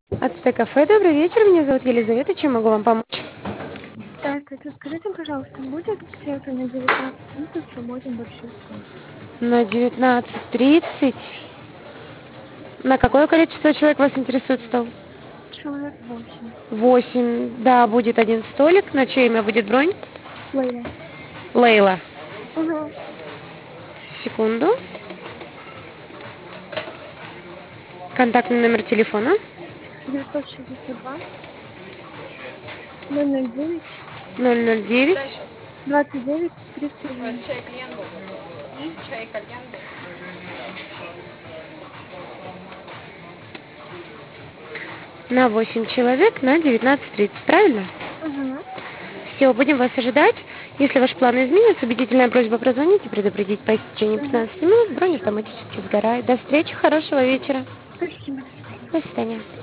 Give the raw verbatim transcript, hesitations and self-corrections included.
Ацтек кафе, добрый вечер, меня зовут Елизавета, чем могу вам помочь? Здравствуйте, скажите, пожалуйста, будет цифры на девятнадцать тридцать свободен большой стол? На девятнадцать тридцать. На какое количество человек вас интересует стол? Человек восемь. Восемь. Да, будет один столик. На чье имя будет бронь? Лейла. Лейла. Угу. Секунду. Контактный номер телефона. девятьсот шестьдесят два ноль ноль девять ноль ноль девять. двадцать девять тридцать один. На восемь человек на девятнадцать тридцать, правильно? Угу. Все, будем вас ожидать. Если ваши планы изменятся, убедительная просьба прозвонить и предупредить по истечении Угу. пятнадцати минут, бронь автоматически сгорает. До встречи, хорошего вечера. Спасибо, до свидания. До свидания.